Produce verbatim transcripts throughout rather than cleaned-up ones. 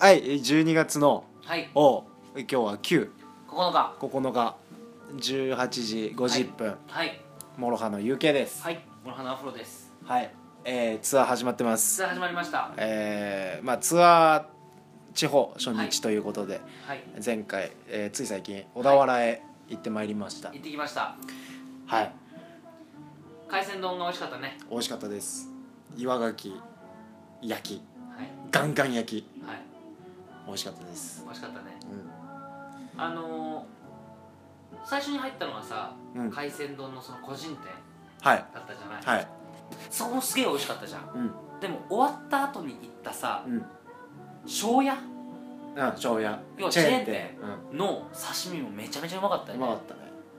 はいじゅうにがつのはいを今日はきゅうここのかここのかじゅうはちじごじゅっぷん、 はいモロハの ユーケー です。 はいモロハのアフロです。 はい、えー、ツアー始まってます。 ツアー始まりました。 えー、まあツアー地方初日ということで、 はい前回、えー、つい最近小田原へ行ってまいりました。 行ってきました。 はい、 海鮮丼が美味しかったね。 美味しかったです。岩牡蠣焼き、 はいガンガン焼き、 はい美味しかったです。 美味しかったね。 うん、 あのー、最初に入ったのはさ、 うん、 海鮮丼のその個人店はいだったじゃない。 はい、 そこもすげえ美味しかったじゃん。 うんでも終わった後に行ったさ、 うん庄屋うん、庄屋要はチェーン店の刺身もめちゃめちゃうまかったよね。 うまかったね。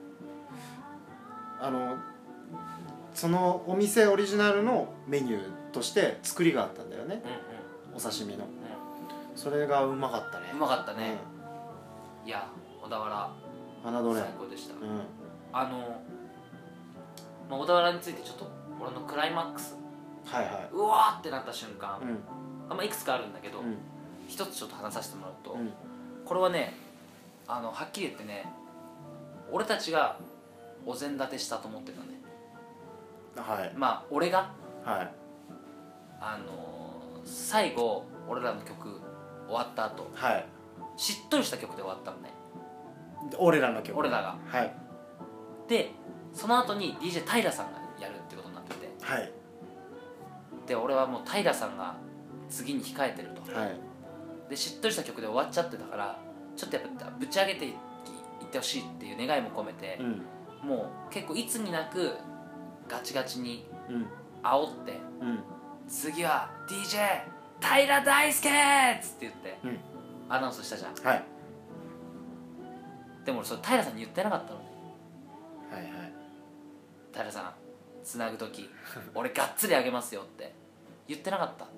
あのそのお店オリジナルのメニューとして作りがあったんだよね、 うんうん、 お刺身の、 うそれがうまかったね。 ん、うまかったね、うん、いや小田原侮れん最高でした、 うん、 あの、まあ、小田原についてちょっと俺のクライマックス、 はいはい、 うわーってなった瞬間、 うん、 まあ、いくつかあるんだけど、 うん、 一つちょっと話させてもらうと、 うん、 これはねあのはっきり言ってね俺たちがお膳立てしたと思ってたね。 はいまあ俺がはいあの最後俺らの曲終わった後はい、 しっとりした曲で終わったのね。 俺らの曲、 俺らがはいでその後に ディージェー 平さんがやるってことになってて、 はいで俺はもう平さんが次に控えてると、 はい、 でしっとりした曲で終わっちゃってたからちょっとやっぱぶち上げていってほしいっていう願いも込めて、 うん、 もう結構いつになくガチガチにうん煽って、 うん、 次は ディージェー 平大輔っつって言って、 うん、 アナウンスしたじゃん。 はいでも俺それ平さんに言ってなかったのね。 はいはい、 平さんつなぐ時俺がっつりあげますよって言ってなかった。 うん、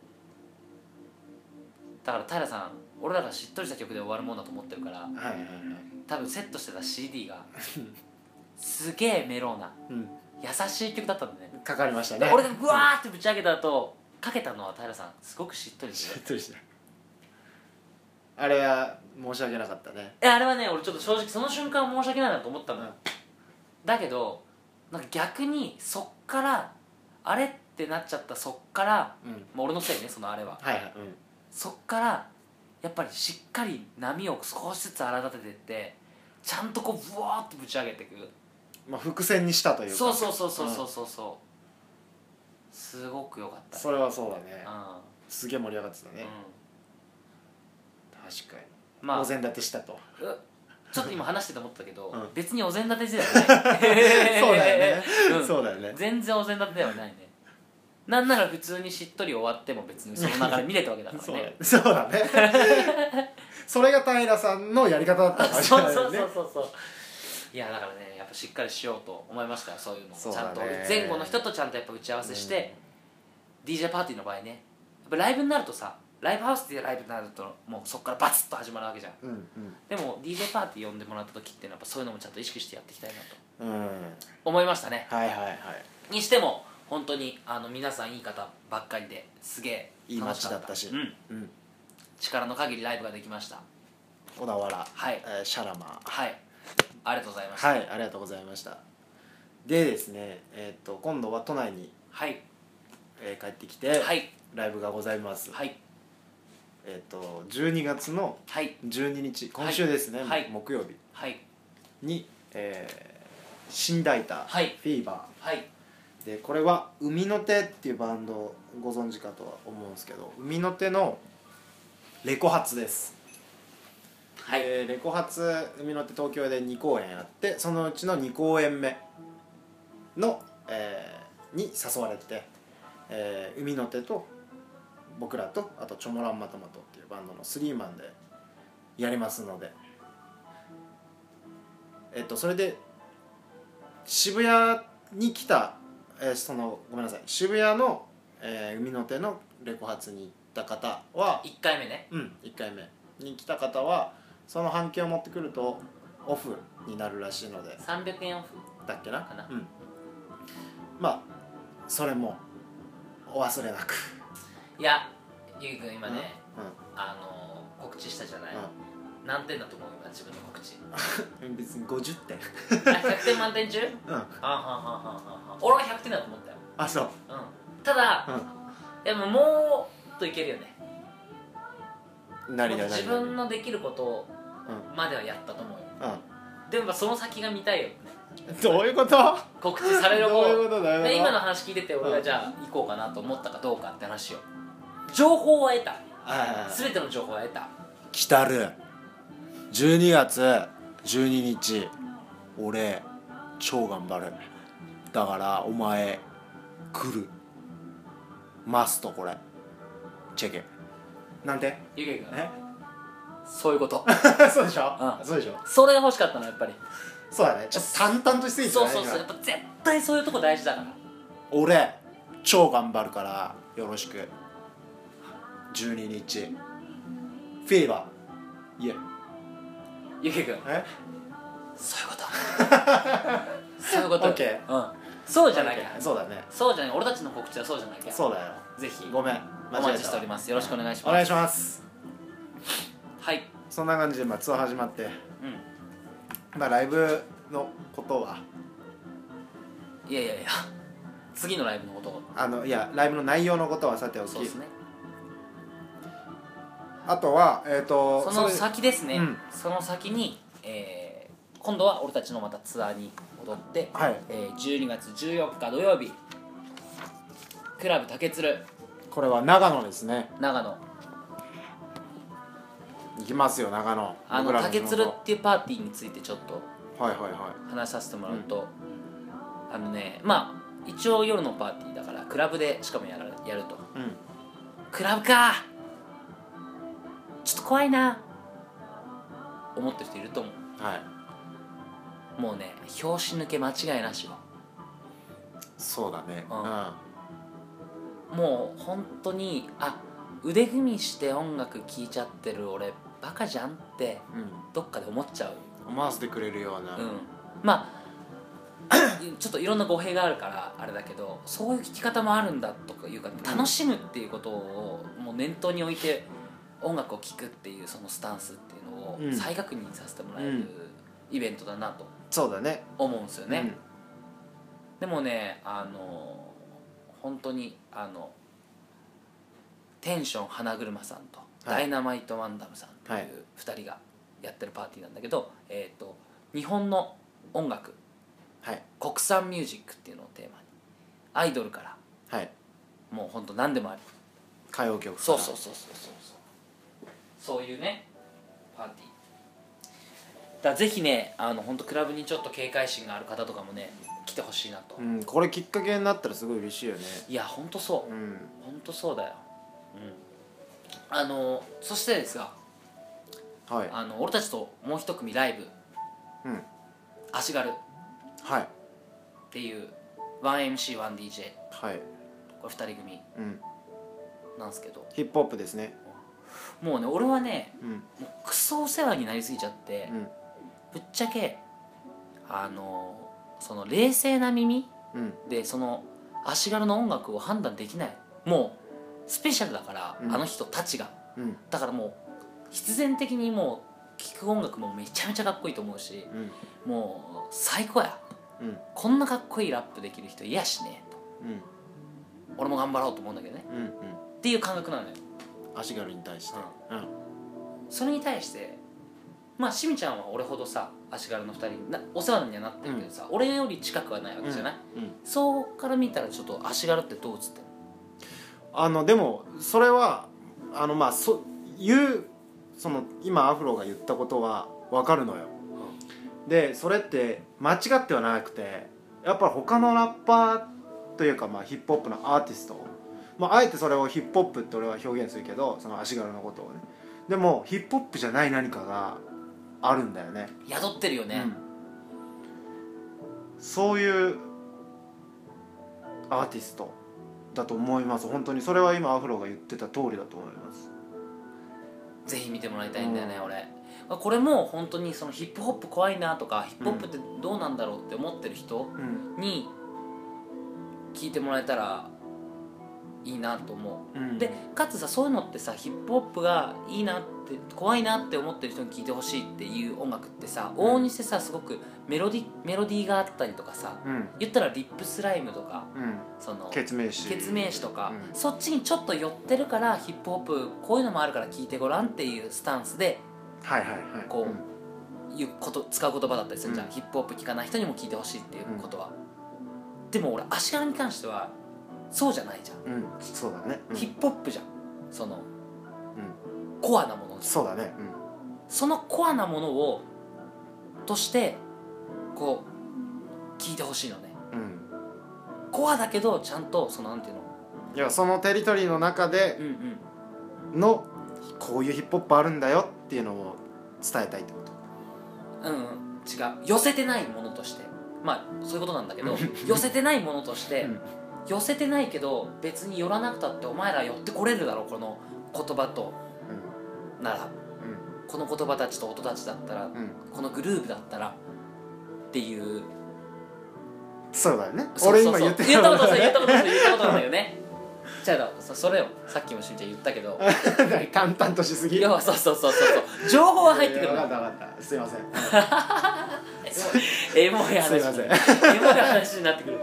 だから平さん俺らがしっとりした曲で終わるもんだと思ってるから、 はいはいはい、 多分セットしてた シーディー がすげえメローな、 うん、 優しい曲だったんだね。 かかりましたね。 俺がグワーってぶち上げた後かけたのは平さんすごくしっとりしてしっとりした。あれは申し訳なかったね。 えあれはね俺ちょっと正直その瞬間申し訳ないなと思ったのよ、うん、だけどなんか逆にそっからあれってなっちゃったそっから、うんまあ、俺のせいねそのあれは、 はいはい、うん、 そっからやっぱりしっかり波を少しずつ荒立ててってちゃんとこうブワーってぶち上げていく、 まあ、伏線にしたというか。 そうそうそうそうそうそうそう、うん、すごく良かった、ね、 それはそうだね、 うん、 すげえ盛り上がってたね、 うん、 確かに、 まあ、 お膳立てしたとちょっと今話してて思ったけど、うん、別にお膳立てではないそうだよね、うん、そうだよね、 全然お膳立てではないね。なんなら普通にしっとり終わっても別にその流れ見れたわけだからねそうだねそれが平さんのやり方だったかもしれないね。 そうそうそうそうそう。いやだからねやっぱしっかりしようと思いましたよ。そういうのをちゃんと前後の人とちゃんとやっぱ打ち合わせして、うん、ディージェー パーティーの場合ねやっぱライブになるとさライブハウスでライブになるともうそこからバツッと始まるわけじゃん、うんうん、でも ディージェー パーティー呼んでもらった時っていうのはやっぱそういうのもちゃんと意識してやっていきたいなと、うん、思いましたね。 はいはいはい。 にしても本当にあの皆さんいい方ばっかりですげえいい街だったし、 うんうん、力の限りライブができました。 小田原、 はい、 えー、シャラマー、 はいありがとうございました。 はいありがとうございました。でですね、えー、と今度は都内に、 はいえー、帰ってきて、 はい、 ライブがございます。 はい、 えー、とじゅうにがつのじゅうににち、はい、今週ですね、はい、木曜日に、はい、えー、新大田、はい、フィーバー、はい、でこれは海の手っていうバンドをご存知かとは思うんですけど、海の手のレコ発です。はい、レコ発海の手東京でにこうえんあって、そのうちのにこうえんめの、えー、に誘われて、えー、海の手と僕らとあとチョモランマトマトっていうバンドのスリーマンでやりますので、えっとそれで渋谷に来た、えー、そのごめんなさい渋谷の、えー、海の手のレコ発に行った方はいっかいめね、 うんいっかいめに来た方はその半径を持ってくるとオフになるらしいので、 さんびゃくえんオフだっけなかな、 うん、まあそれもお忘れなく。 いやゆうくん今ね、 あの告知したじゃない、何点だと思う今自分の告知別にごじゅってんひゃくてん満点中？うん。あはははは俺はひゃくてんだと思ったよ。 あ、そう。 うん。ただ、でももうといけるよね。 何が何が自分のできることまではやったと思うよ。うん。でもその先が見たいよね。 どういうこと？ 告知される方。 どういうことだよ。 今の話聞いてて俺がじゃあ行こうかなと思ったかどうかって話を。情報は得た。全ての情報は得た。 来たるじゅうにがつじゅうににち俺超頑張る。だからお前来るマスト。これチェケなんてゆけくんえそういうことそうでしょ、 うん、 そうでしょ。 それが欲しかったのやっぱり。 そうだね、ちょっと淡々としすぎて。 そうそうそう、やっぱ絶対そういうとこ大事だから。 俺超頑張るからよろしく。じゅうににちフィーバー。いえゆけくんえそういうことそういうこと。 オッケー、うん、そうじゃなきゃ。 そうだね。 そうじゃない、俺たちの告知はそうじゃなきゃ。 そうだよ。 ぜひごめんお待ちしております。よろしくお願いします。 お願いします。 はい、 そんな感じでまあツアー始まって、うん、まあライブのことはいやいやいや次のライブのことをあのいやライブの内容のことはさておき、 そうですね。 あとはえっ、ー、とその先ですね、 うん、 その先に、えー、今度は俺たちのまたツアーに戻って、はい、えー、じゅうにがつじゅうよっか土曜日クラブ竹鶴、 これは長野ですね。 長野行きますよ長野。 あの竹鶴っていうパーティーについてちょっとはいはいはい話させてもらうと、うん、あのねまあ一応夜のパーティーだからクラブでしかもやる、やると、うん、クラブかちょっと怖いな思ってる人いると思う。はい、もうね拍子抜け間違いなしよ。 そうだね、うんうん、もう本当にあ腕組みして音楽聴いちゃってる俺バカじゃんって、うん、どっかで思っちゃう。 思わせてくれるような、 うん、まあちょっといろんな語弊があるからあれだけど、そういう聴き方もあるんだとかいうか、楽しむっていうことをもう念頭に置いて音楽を聴くっていうそのスタンスっていうのを再確認させてもらえるイベントだなとそうだね思うんですよね、うん、でもねあの本当にあのテンション花車さんと、はい、ダイナマイトワンダムさんというふたりがやってるパーティーなんだけど、えーと、日本の音楽、はい、国産ミュージックっていうのをテーマにアイドルから、はい、もう本当何でもあり歌謡曲そうそうそうそうそうそういうねパーティーだからぜひねあの本当クラブにちょっと警戒心がある方とかもね来てほしいなと、 うん、これきっかけになったらすごい嬉しいよね。 いや本当そう、うん、本当そうだよ、うん、あのそしてですが、はい、あの俺たちともう一組ライブ、うん、足軽っていう ワンエムシーワンディージェー、はい、これふたり組なんですけど、 ヒップホップですね。 もうね俺はね、うん、もうクソお世話になりすぎちゃって、うん、ぶっちゃけあのその冷静な耳、うん、でその足軽の音楽を判断できない。もうスペシャルだから、うん、あの人たちが、うん、だからもう必然的にもう聴く音楽もめちゃめちゃかっこいいと思うし、うん、もう最高や、うん、こんなかっこいいラップできる人いやしねえと、うん、俺も頑張ろうと思うんだけどね、うんうん、っていう感覚なのよ足軽に対して、うんうん、 それに対してまあしみちゃんは俺ほどさ足軽のふたりなお世話にはなってるけどさ、うん、俺より近くはないわけじゃない、うんうん、そうから見たらちょっと足軽ってどう映ってるの？ あのでもそれはあのまあそ言うその今アフロが言ったことは分かるのよ、うん、でそれって間違ってはなくてやっぱり他のラッパーというかまあヒップホップのアーティスト、まあ、あえてそれをヒップホップって俺は表現するけどその足軽のことをね、でもヒップホップじゃない何かがあるんだよね。 宿ってるよね、 うん、そういうアーティストだと思います。本当にそれは今アフロが言ってた通りだと思います。 ぜひ見てもらいたいんだよね、うん、俺これも本当にそのヒップホップ怖いなとかヒップホップってどうなんだろうって思ってる人に聞いてもらえたらいいなと思う、 うん、 でかつさそういうのってさヒップホップがいいなって怖いなって思ってる人に聴いてほしいっていう音楽ってさ、往々にしてさすごくメロディメロディーがあったりとかさ、うん、言ったらリップスライムとか、うん、そのケツメイシケツメイシとか、うん、そっちにちょっと寄ってるからヒップホップこういうのもあるから聴いてごらんっていうスタンスで、 はいはいはい、 こう、うん、いうこと使う言葉だったりするじゃん、うん、ヒップホップ聴かない人にも聴いてほしいっていうことは、うん、でも俺足軽に関してはそうじゃないじゃん、うん、 そうだね、 うん、ヒップホップじゃんその、うん、コアなものそうだね、うん、 そのコアなものをとしてこう聞いてほしいのね、うん、コアだけどちゃんとそのなんていうのいやそのテリトリーの中での、うんうん、こういうヒップホップあるんだよっていうのを伝えたいってことうん、うん、違う寄せてないものとしてまあそういうことなんだけど寄せてないものとして、うん寄せてないけど別に寄らなくたってお前ら寄ってこれるだろこの言葉と、うん、なら、うん、この言葉たちと音たちだったら、うん、このグループだったらっていうそうだよね俺今言って言ったことそう言ったことそう言ったことなんだよねじゃあそれをさっきもしんちゃん言ったけど淡々としすぎ要はそうそうそうそう情報は入ってくる分かった分かったすいませんエモい話エモい話になってくる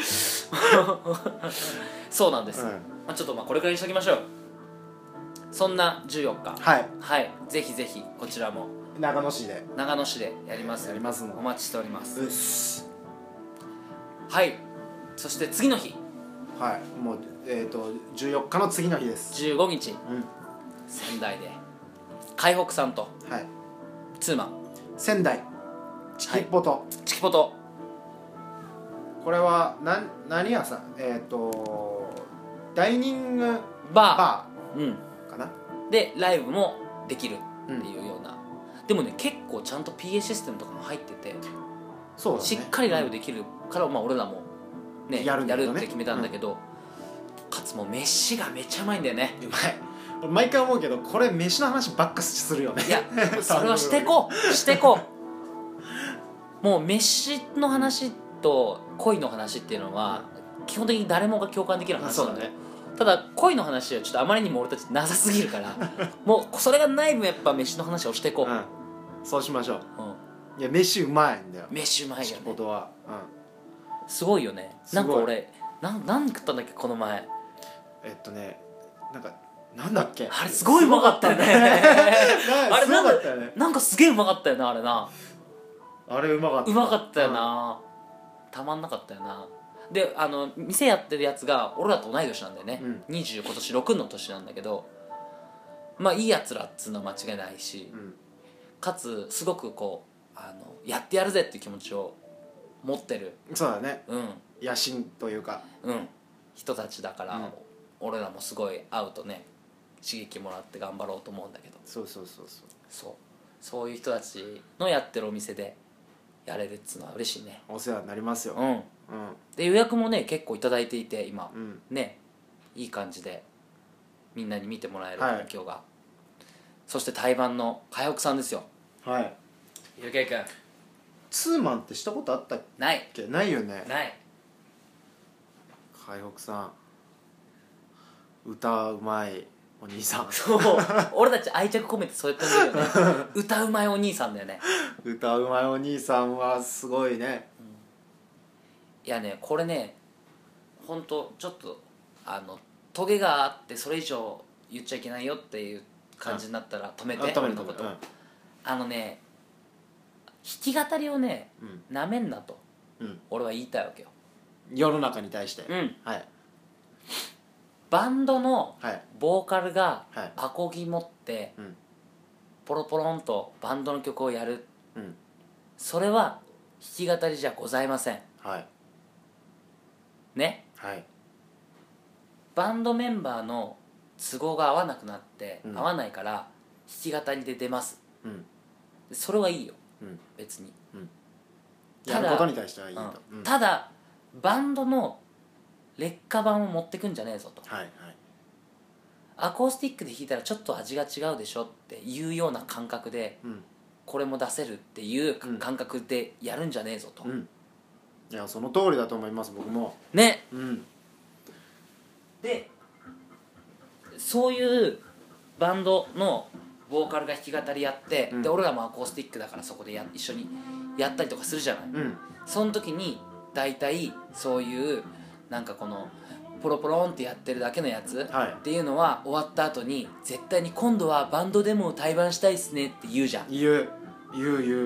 そうなんです、うんまあ、ちょっとまあこれくらいにしときましょうそんなじゅうよっかはい、 はい、ぜひぜひこちらも長野市で長野市でやりますやりますのお待ちしておりますうっすはいそして次の日はいもうえっ、ー、とじゅうよっかの次の日ですじゅうごにち、うん、仙台で海北さんと、 はい、 ツーマン仙台チキポト、はい、 チキポトこれはな何屋さんえっ、ー、とダイニングバーバー、うん、かなでライブもできるっていうような、うん、でもね結構ちゃんと ピーエー システムとかも入っててそうだね、 しっかりライブできるから、うん、まあ俺らもねやるんだけどねやるって決めたんだけど、うん、かつもう飯がめっちゃうまいんだよねうまい毎回思うけどこれ飯の話ばっかするよねいやそれはしてこうしてこうもう飯の話と恋の話っていうのは基本的に誰もが共感できる話なんだよ、ね、ただ恋の話はちょっとあまりにも俺たちなさすぎるからもうそれがない分やっぱ飯の話をしてこう、うん、 そうしましょう、うん、いや飯うまいんだよ飯うまいよねことは、 うん、すごいよねなんか俺な何食ったんだっけこの前えっとねなんかなんだっけあれすごいうまかったよねあれなんかなんかすげえうまかったよなあれなあれうまかったうまかったよな、うん、たまんなかったよなであの店やってるやつが俺らと同い年なんだよね、うん、にじゅう今年ろくの年なんだけどまあいいやつらっつうのは間違いないし、うん、かつすごくこうあのやってやるぜっていう気持ちを持ってるそうだね、 うん、 野心というかうん人たちだから、うん、俺らもすごい会うとね刺激もらって頑張ろうと思うんだけどそうそうそうそうそうそういう人たちのやってるお店でやれるっつうのは嬉しいねお世話になりますよ、 うん、うん、で予約もね結構いただいていて今、うん、ねいい感じでみんなに見てもらえる環境が、はい、そして対バンの海北さんですよはいゆうけい君ツーマンってしたことあったっけないないよねない海北さん歌うまいお兄さんそう俺たち愛着込めてそうやってんだよね歌うまいお兄さんだよね歌うまいお兄さんはすごいね、うん、 いやねこれねほんとちょっとあのトゲがあってそれ以上言っちゃいけないよっていう感じになったら止めて、うん、俺のこと、うん、あのね弾き語りをねな、うん、めんなと、うん、俺は言いたいわけよ世の中に対して、 うんはい、 バンドのボーカルがアコギ持って、 はい、 ポロポロンとバンドの曲をやる、うん、それは弾き語りじゃございません、 はい、 ね、 はい、 バンドメンバーの都合が合わなくなって、うん、合わないから弾き語りで出ます、うん、それはいいよ、うん、別に、うん、 やることに対してはいいと、 うん、ただバンドの劣化版を持ってくんじゃねえぞと、 はいはい、 アコースティックで弾いたらちょっと味が違うでしょっていうような感覚で、うん、これも出せるっていう感覚でやるんじゃねえぞと、うん、 いやその通りだと思います僕もね、 うん、 でそういうバンドのボーカルが弾き語りやって、うん、で俺らもアコースティックだからそこでや一緒にやったりとかするじゃない、うん、その時に大体そういうなんかこのポロポロンってやってるだけのやつ、はい、っていうのは終わった後に絶対に今度はバンドでも対バンしたいっすねって言うじゃん。 言う言う言う、うん、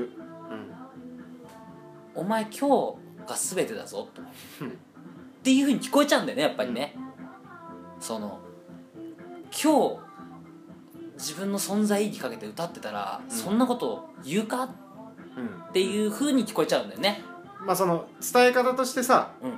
お前今日が全てだぞとっていう風に聞こえちゃうんだよねやっぱりね、うん、その今日自分の存在意義かけて歌ってたら、うん、そんなこと言うか、うん、っていう風に聞こえちゃうんだよね。 まあその伝え方としてさ、うん、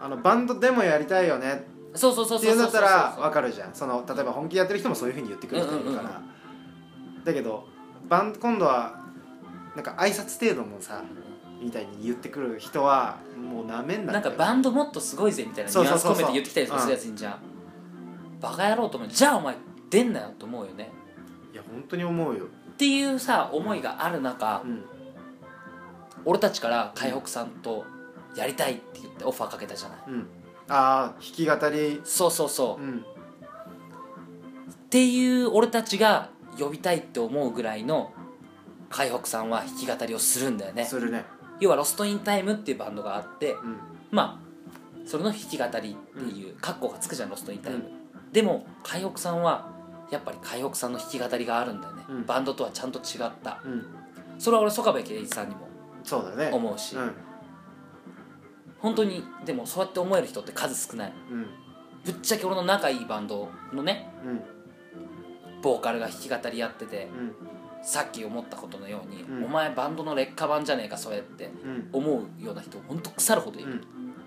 あのバンドでもやりたいよねっていうんだったら分かるじゃん。その例えば本気でやってる人もそういう風に言ってくる人いるから、うんうんうん、だけどバン今度はなんか挨拶程度もさみたいに言ってくる人はもうなめんな。 なんかバンドもっとすごいぜみたいなニュアンス込めて言ってきたりとかするやついんじゃん、うん、バカ野郎と思う。じゃあお前出んなよと思うよね。 いや本当に思うよっていうさ思いがある中、うん、俺たちから海北さんとやりたいって言ってオファーかけたじゃない、うん、 ああ弾き語りそうそうそう、うん、っていう俺たちが呼びたいって思うぐらいの海北さんは弾き語りをするんだよね。 するね。 要はロストインタイムっていうバンドがあって、うん、まあそれの弾き語りっていうカッコがつくじゃんロストインタイム、うん、でも海北さんはやっぱり海北さんの弾き語りがあるんだよね、うん、バンドとはちゃんと違った、うん、それは俺曽我部圭一さんにもそうだね思うし、うん、本当にでもそうやって思える人って数少ない、うん、ぶっちゃけ俺の仲いいバンドのね、うん、ボーカルが弾き語りやってて、うん、さっき思ったことのように、うん、お前バンドの劣化版じゃねえかそれって思うような人ほんと腐るほどいる、うん、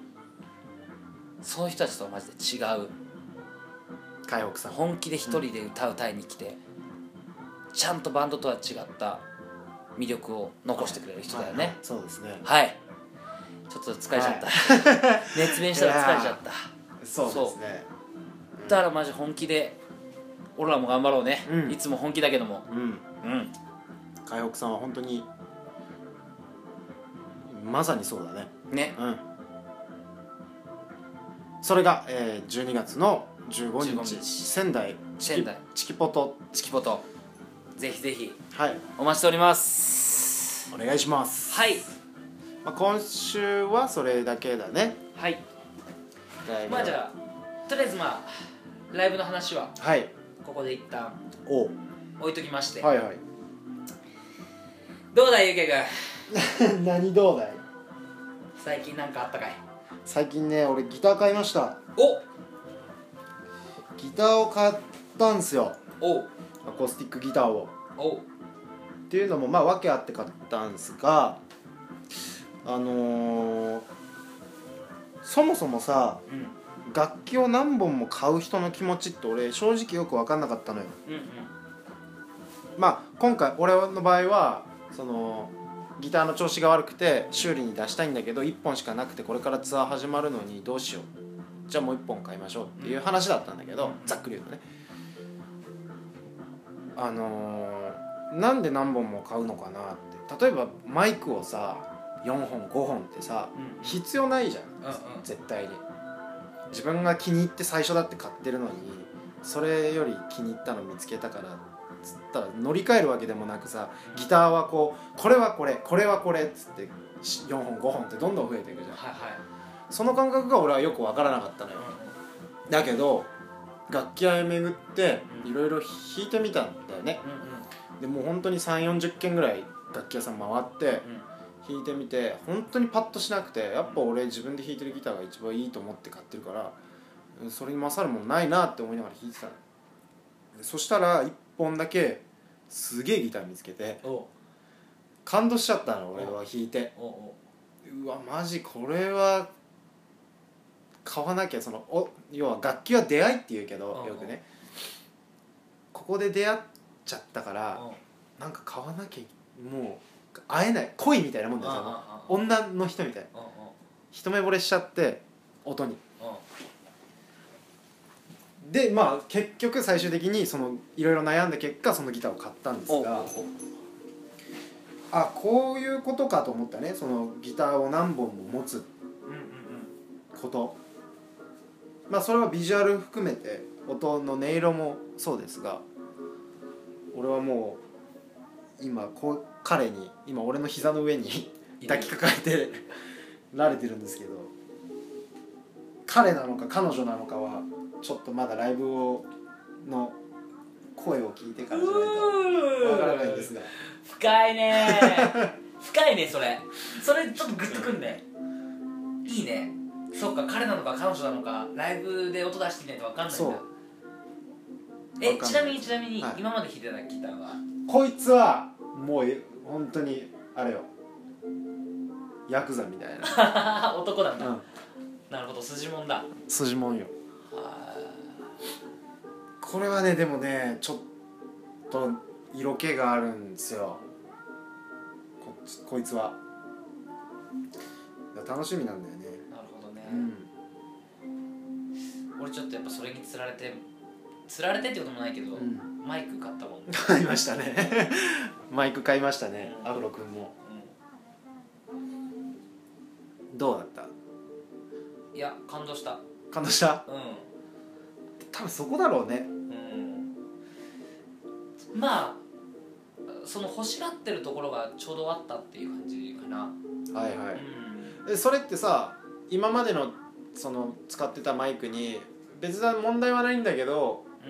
そういう人たちとはマジで違う。 海北さん本気で一人で歌う歌いに来て、うん、ちゃんとバンドとは違った魅力を残してくれる人だよね、はいはい、 そうですね。 はいちょっと疲れちゃった、はい、熱弁したら疲れちゃった。 そうですね。 だからマジ本気で俺らも頑張ろうね、うん、いつも本気だけども、うんうん、 海北さんは本当にまさにそうだね。ね、うん、それが、えー、じゅうにがつのじゅうごにち仙台仙台チキポトチキポトぜひぜひ、 はい、 お待ちしております。 お願いします。 はい、 まあ、今週はそれだけだね。 はい。まあじゃあとりあえずまあライブの話ははいここで一旦置いときまして、はいはい、どうだいゆうけくん何どうだい最近なんかあったかい。 最近ね俺ギター買いました。 おギターを買ったんすよ。おアコースティックギターを。おっていうのもまあ訳あって買ったんですが、あのー、そもそもさ、うん、楽器を何本も買う人の気持ちって俺正直よく分かんなかったのよ、うんうん、まあ今回俺の場合はそのギターの調子が悪くて修理に出したいんだけどいっぽんしかなくてこれからツアー始まるのにどうしよう、じゃあもういっぽん買いましょうっていう話だったんだけど、うん、ざっくり言うとね、あのー、なんで何本も買うのかなって。例えばマイクをさよんほんごほんってさ、うん、必要ないじゃん、うんうん、絶対に。自分が気に入って最初だって買ってるのにそれより気に入ったの見つけたからつったら乗り換えるわけでもなくさ、ギターはこうこれはこれこれはこれっつってよんほんごほんってどんどん増えていくじゃん、はいはい、その感覚が俺はよく分からなかったのよ、うん、だけど楽器屋へ巡っていろいろ弾いてみたんだよね、うんうん、でもう本当にさんじゅうよんじゅっけんぐらい楽器屋さん回って弾いてみて本当にパッとしなくて、やっぱ俺自分で弾いてるギターが一番いいと思って買ってるからそれに勝るもんないなって思いながら弾いてたの。そしたらいっぽんだけすげえギター見つけて感動しちゃったの俺は弾いて。うわマジこれは買わなきゃ。そのお要は楽器は出会いって言うけどよくね、ここで出会っちゃったからなんか買わなきゃもう会えない、恋みたいなもんだよ。女の人みたいな一目惚れしちゃって音に。でまあ結局最終的にそのいろいろ悩んだ結果そのギターを買ったんですが、あこういうことかと思ったね。そのギターを何本も持つこと、まあそれはビジュアル含めて音の音色もそうですが、俺はもう今こう彼に今俺の膝の上に抱きかかえてられてるんですけど、彼なのか彼女なのかはちょっとまだライブをの声を聞いてからじゃないとわからないんですが。 深いね深いね。それそれちょっとグッとくんね。いいね。そっか、彼なのか彼女なのかライブで音出してみないと分かんないんだ。そう。え、ちなみにちなみに、はい、今まで弾いてたギターはこいつはもう本当にあれよ、ヤクザみたいな男なんだ、うん、なるほど、筋もんだ。 筋もんよ。これはね、でもねちょっと色気があるんですよ、 こ, こいつは。楽しみなんだよね。 なるほどね、うん、俺ちょっとやっぱそれにつられてつられてってこともないけど、うん、マイク買ったもん。 買いましたねマイク買いましたね、うん、アフロ君も、うん、どうだった？ いや、感動した。 感動した？ うん、 多分そこだろうね。 うん、まあその欲しがってるところがちょうどあったっていう感じかな。 はいはい、うん、それってさ、今までのその使ってたマイクに別な問題はないんだけど、うん、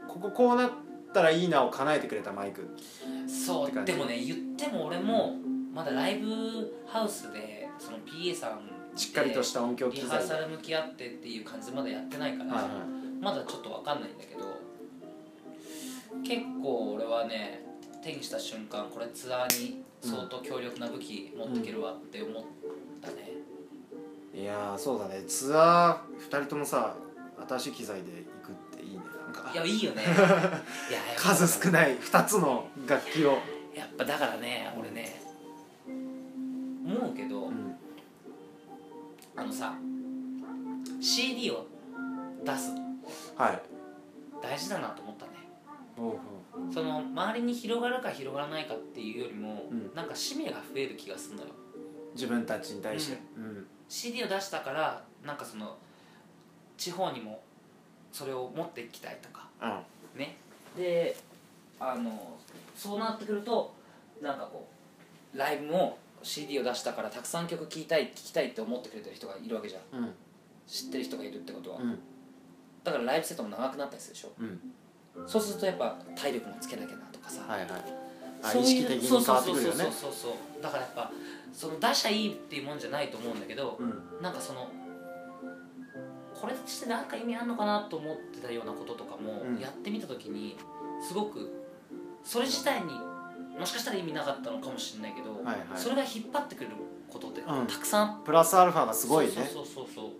こここうなったらいいなを叶えてくれたマイク。 そうでもね、言っても俺もまだライブハウスでその ピーエー さんしっかりとした音響機材リハーサル向き合ってっていう感じでまだやってないから、はいはい、まだちょっと分かんないんだけど、結構俺はね手にした瞬間、これツアーに相当強力な武器持っていけるわって思ったね、 うん、いやーそうだね。ツアーふたりともさ、新しい機材で行くっていいね。なんかいや、いいよねいや数少ないふたつの楽器をやっぱだからね、俺ね思うけど、うん、あのさ シーディー を出す、はい、大事だなと思ったね。おうおう、その周りに広がるか広がらないかっていうよりも、うん、なんか使命が増える気がするのよ、 自分たちに対して、うんうん、 シーディー を出したからなんかその地方にもそれを持っていきたいとか、うん、ね、であのそうなってくるとなんかこうライブも シーディー を出したからたくさん曲聴きたい聴きたいって思ってくれてる人がいるわけじゃん、うん、知ってる人がいるってことは、うん、だからライブセットも長くなったりするでしょ、うん、そうするとやっぱ体力もつけなきゃなとかさ、はいはい、そういう意識的に変わってくるよね。そうそうそうそうだからやっぱその出しゃいいっていうもんじゃないと思うんだけど、うん、なんかそのこれして何か意味あるのかなと思ってたようなこととかもやってみた時にすごくそれ自体にもしかしたら意味なかったのかもしれないけど、はいはい、それが引っ張ってくることってたくさん、 うん、プラスアルファがすごいね。 そうそうそうそう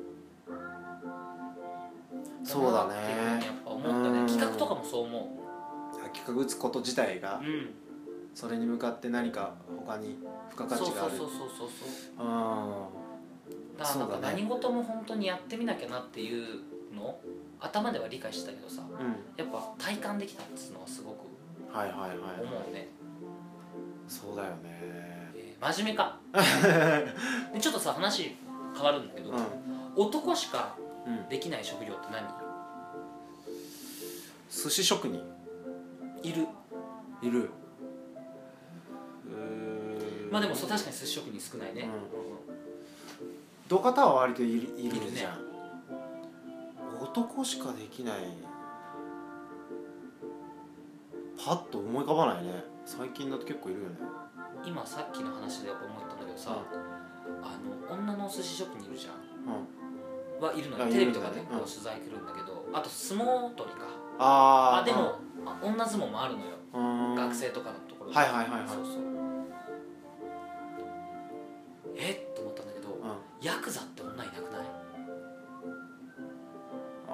そうだねっていうふうにやっぱ思ったね。企画とかもそう思う。企画打つこと自体が、うん、それに向かって何か他に付加価値がある。 そうそうそうそうそうそう。あだからなんか何事も本当にやってみなきゃなっていうの頭では理解してたけどさ、うん、やっぱ体感できたっていうのはすごくはいはいはい、はい、 思うね。 そうだよね、 えー、真面目かでちょっとさ話変わるんだけど、うん、男しかできない職業って何？ 寿司職人いるいる。 まあでもそう確かに寿司職人少ないね、うん、 土方は割といる、いるじゃん、ね、男しかできないパッと思い浮かばないね。最近だと結構いるよね。 今さっきの話でやっぱ思ったんだけどさ、うん、あの女の寿司職人いるじゃん、うん、はいるのよ。テレビとかでこう取材来るんだけど、うん、あと相撲取りかああでも、うん、女相撲もあるのよ、学生とかのところで。はいはいはいはい。そうそうえっと思ったんだけど、うん、ヤクザって女いなくない？あ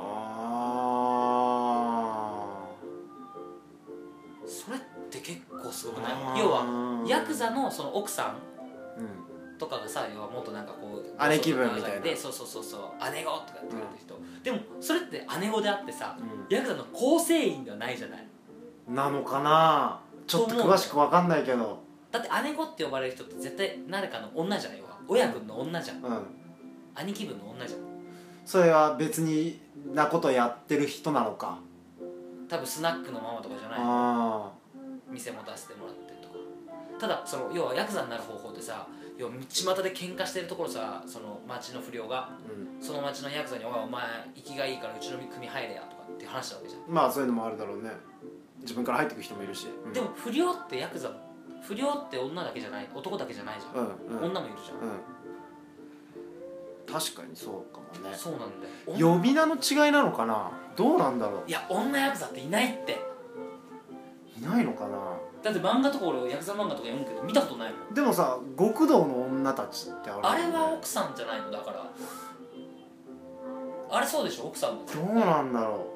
あそれって結構すごくない？要はヤクザのその奥さんとかがさ、要はもっとなんかこう姉貴分みたいな、 そうそうそうそう姉子とかって言われてる人、うん、でもそれって姉子であってさ、うん、ヤクザの構成員ではないじゃない。 なのかな、ちょっと詳しく分かんないけど。 だって姉子って呼ばれる人って絶対誰かの女じゃないわ。親分の女じゃん、うん、兄貴分の女じゃん。 それは別になことやってる人なのか。 多分スナックのママとかじゃないあ店持たせてもらってとか。ただその要はヤクザになる方法ってさ、要は道端で喧嘩してるところさ、その町の不良が、うん、その町のヤクザに「おいお前生きがいいからうちの組入れや」とかって話したわけじゃん。 まあそういうのもあるだろうね。自分から入ってく人もいるし、 うん、でも不良ってヤクザ不良って女だけじゃない、男だけじゃないじゃん、うんうん、女もいるじゃん、 うん、確かにそうかもね。 そうなんだよ。 呼び名の違いなのかな。どうなんだろう。 いや女ヤクザっていないって。 いないのかな。 だって漫画とか俺ヤクザ漫画とか読むけど見たことないもん。 でもさ極道の女たちってある、ね、 あれは奥さんじゃないの。だからあれそうでしょ、奥さん。 どうなんだろう。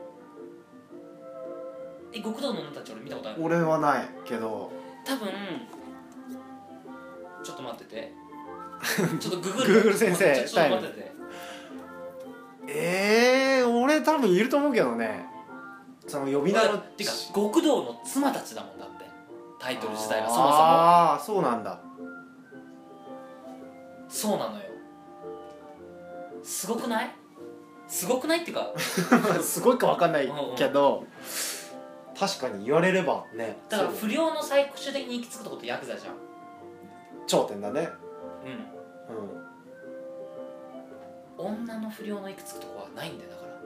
え、極道の女たち俺見たことある。 俺はないけど多分ちょっと待っててちょっとググるグーグル先生ちょっと待ってて。 えー、俺多分いると思うけどね。その呼び名のてか極道の妻たちだもん。だってタイトル自体がそもそも。 ああそうなんだ。 そうなのよ。すごくない？すごくないっていうかすごいか分かんないけど、うんうん、確かに言われればね。 だから不良の最終的に行き着くとこってヤクザじゃん。 頂点だね。 うん、うん、女の不良の行き着くとこはないんだよ。だから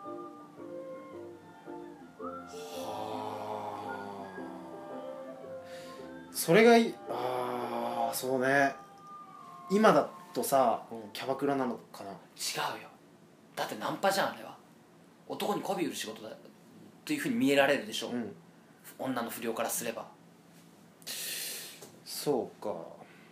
はあ、それがいい。ああそうね。今だとさ、うん、キャバクラなのかな。 違うよ。だってナンパじゃんあれは。男に媚び売る仕事だっていうふうに見えられるでしょ、うん、女の不良からすれば。 そうか。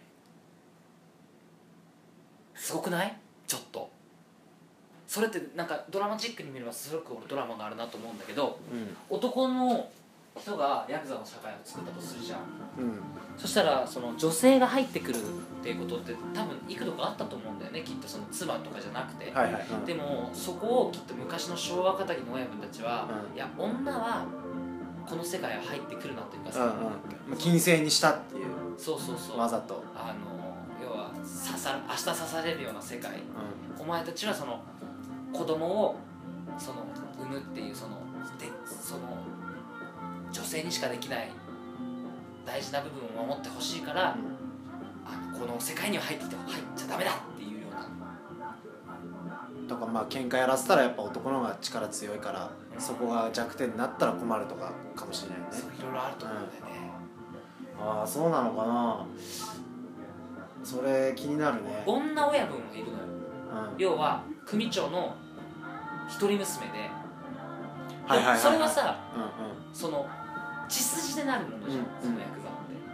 すごくない？ちょっとそれってなんかドラマチックに見ればすごくドラマがあるなと思うんだけど、うん、男の人がヤクザの社会を作ったとするじゃん、うん、そしたらその女性が入ってくるっていうことって多分幾度かあったと思うんだよね、きっと。その妻とかじゃなくて、はいはい、うん、でもそこをきっと昔の昭和かたぎの親分たちは、うん、いや女はこの世界は入ってくるなというかさ、 うんうん、禁制にしたっていう。 そうそうそう、 わざとあの要は刺さ明日刺されるような世界、うん、お前たちはその子供をその産むっていうそのでその女性にしかできない大事な部分を守ってほしいから、うん、あのこの世界には入ってきて入っちゃダメだっていうような。 とかまあ喧嘩やらせたらやっぱ男の方が力強いから、うん、そこが弱点になったら困るとかかもしれないね。 そういろいろあると思うんだよね、 うん、ああそうなのかな。それ気になるね。 女親分がいるのよ、うん、要は組長の一人娘で、はいはいはいはい、それはさ、うんうん、その血筋でなるものじゃん、うん、そのヤクザ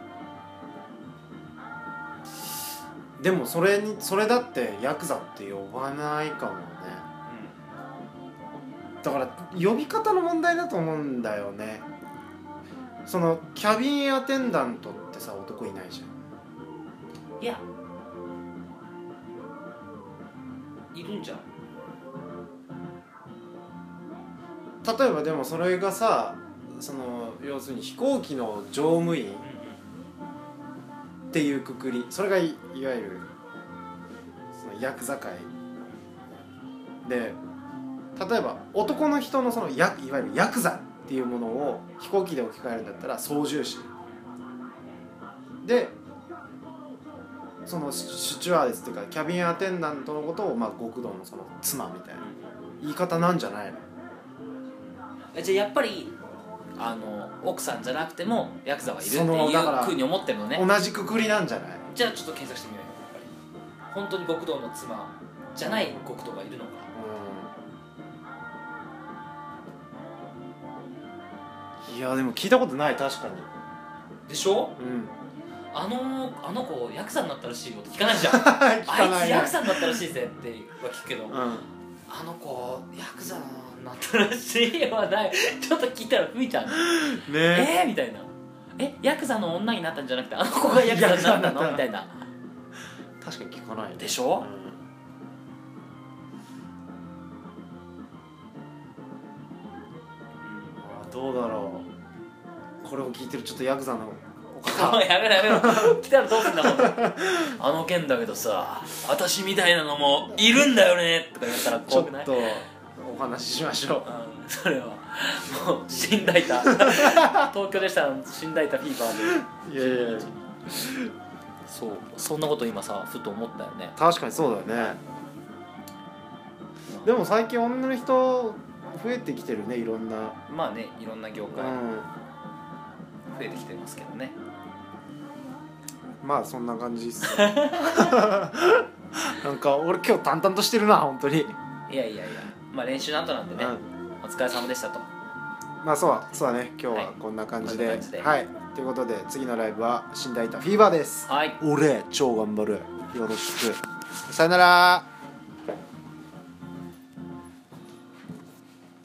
って。でもそれにそれだってヤクザって呼ばないかもね、うん、だから呼び方の問題だと思うんだよね。そのキャビンアテンダントってさ男いないじゃん。 いやいるんじゃん。 例えばでもそれがさ、その要するに飛行機の乗務員っていうくくり、それが い, いわゆるそのヤクザ界で、例えば男の人のそのやいわゆるヤクザっていうものを飛行機で置き換えるんだったら操縦士で、そのシチュワーデスっていうかキャビンアテンダントのことをまあ極道のその妻みたいな言い方なんじゃないの。 じゃあやっぱりあの奥さんじゃなくてもヤクザはいるっていうふうに思ってるのね。 同じくくりなんじゃない。 じゃあちょっと検索してみようよ。やっぱり本当に極道の妻じゃない極道がいるのか。 うん、いやでも聞いたことない。確かにでしょ、うん、あのあの子ヤクザになったらしいよって聞かないじゃん聞かない。あいつヤクザになったらしいぜっては聞くけど、うん、あの子ヤクザなったらしいよはない。ちょっと聞いたらふみちゃんねえー、みたいな。えヤクザの女になったんじゃなくてあの子がヤクザになったのみたいな。 確かに聞かないでしょ、 うん、どうだろう。これを聞いてるちょっとヤクザのおもうやめろやめろ来たらどうすんだ本当にあの件だけどさ私みたいなのもいるんだよねとか言ったら怖くない？ ちょっとお話ししましょう、 うん、それはもう死んだいた東京でしたら死んだいたフィーバーでいやいやそうそんなこと今さふと思ったよね。 確かにそうだよね、うん、でも最近女の人増えてきてるね、いろんなまあねいろんな業界、うん、増えてきてますけどね。 まあそんな感じっすなんか俺今日淡々としてるな本当に。 いやいやいやまあ練習の後なんでね、うん、お疲れ様でしたと。 まあそうはそうだね今日はこんな感じで、はい、はいということで次のライブは死んだいたフィーバーです。 はい、 俺超頑張る、よろしく、さよなら。